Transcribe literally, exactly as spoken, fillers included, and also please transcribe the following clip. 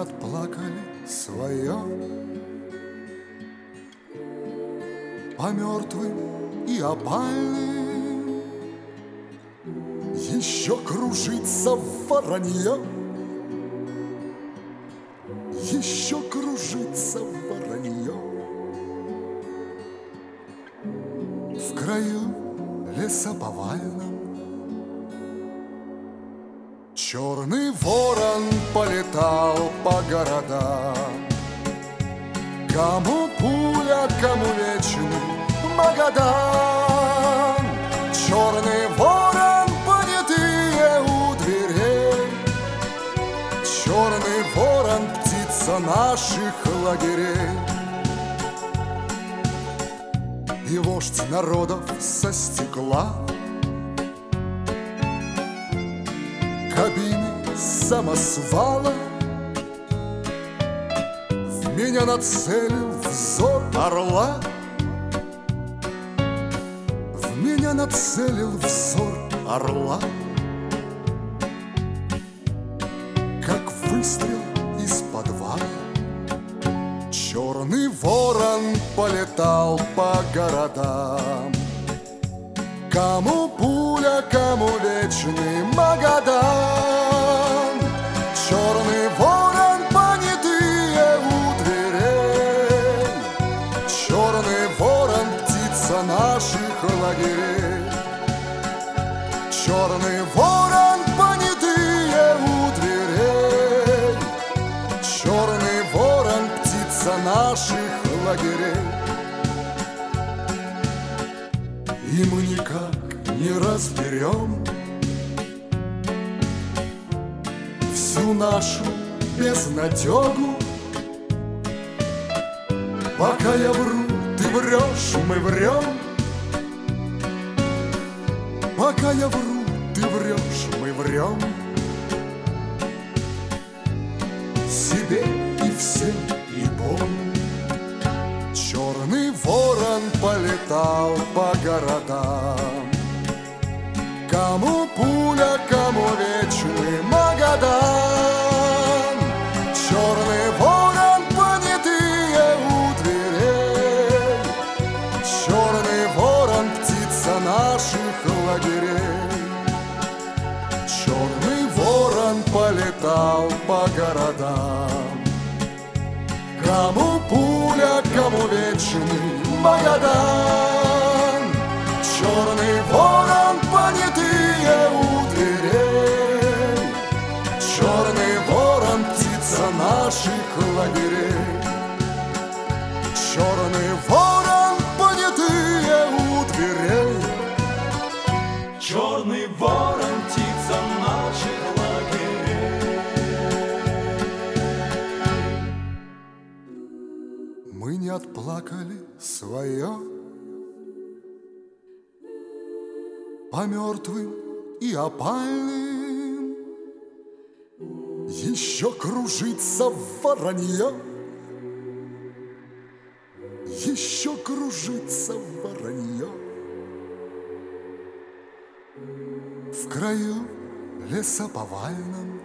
отплакали свое по мертвым и опальным. Еще кружится воронье, еще кружится воронье в краю лесоповальном. Черный ворон полетал по городам, кому пуля, кому вечный Магадан. Черный ворон, понятые у дверей, черный ворон, птица наших лагерей. И вождь народов со стекла кабины самосвала в меня нацелил взор орла, в меня нацелил взор орла, как выстрел из подвала. Черный ворон полетал по городам, кому пуля, кому вечный Магадан. Черный ворон, понятые у дверей, черный ворон, птица наших лагерей. Черный ворон, понятые у дверей, черный ворон, птица наших лагерей. И мы никак не разберем всю нашу безнадегу. Пока я вру, ты врешь, мы врем. Пока я вру, ты врешь, мы врем. Себе и всем и Богу. Черный ворон полетал по городам, кому пуля, кому вечный Магадан. Черный ворон, понятые у дверей, черный ворон, птица наших лагерей. Черный ворон полетал по городам, кому пуля, кому вечный Магадан. Черный ворон, понятые у дверей, черный ворон, птица наших лагерей. Черный ворон, понятые у дверей, черный ворон, птица наших лагерей. Мы не отплакали свое по мертвым и опальным. Еще кружится воронье, еще кружится воронье в краю лесоповальном.